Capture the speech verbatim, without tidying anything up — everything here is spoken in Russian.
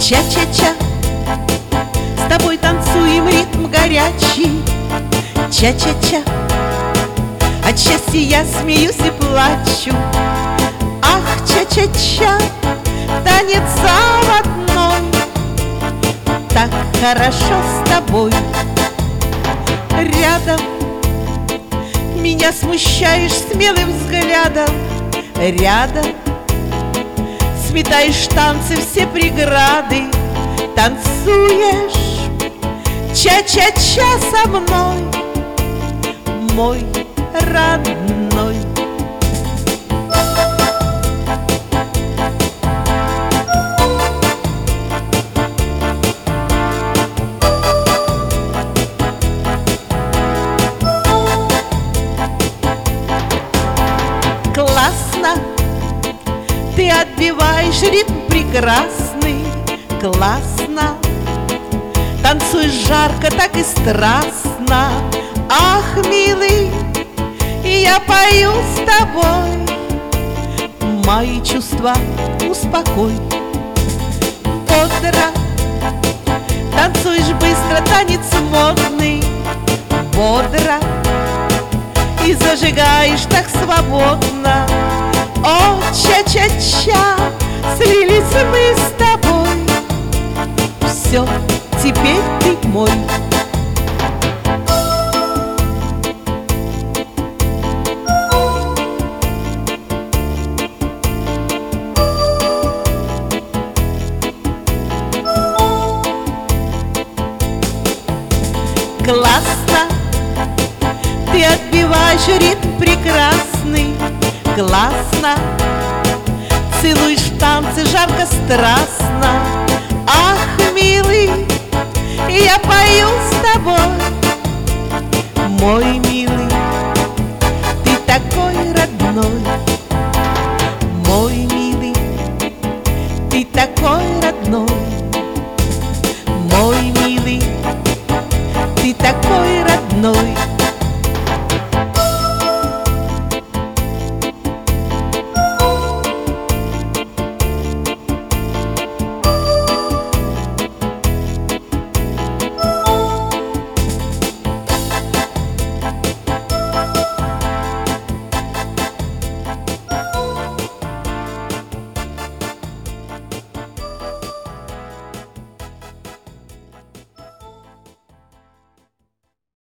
Ча-ча-ча, с тобой танцуем ритм горячий. Ча-ча-ча, от счастья я смеюсь и плачу. Ах, ча-ча-ча, танец заводной, так хорошо с тобой. Рядом меня смущаешь смелым взглядом. Рядом сметаешь танцы все преграды. Танцуешь ча-ча-ча со мной, мой родной. Классно, ты отбиваешь ритм прекрасный. Классно, танцуешь жарко, так и страстно. Ах, милый, я пою с тобой. Мои чувства успокой. Бодро танцуешь быстро, танец модный. Бодро и зажигаешь так свободно. О, ча-ча-ча, слились мы с тобой. Все, теперь ты мой. Классно, ты отбиваешь ритм прекрасный. Классно, целуешь в танце жарко, страстно. Ах, милый, я пою с тобой. Мой милый, ты такой родной. Мой милый, ты такой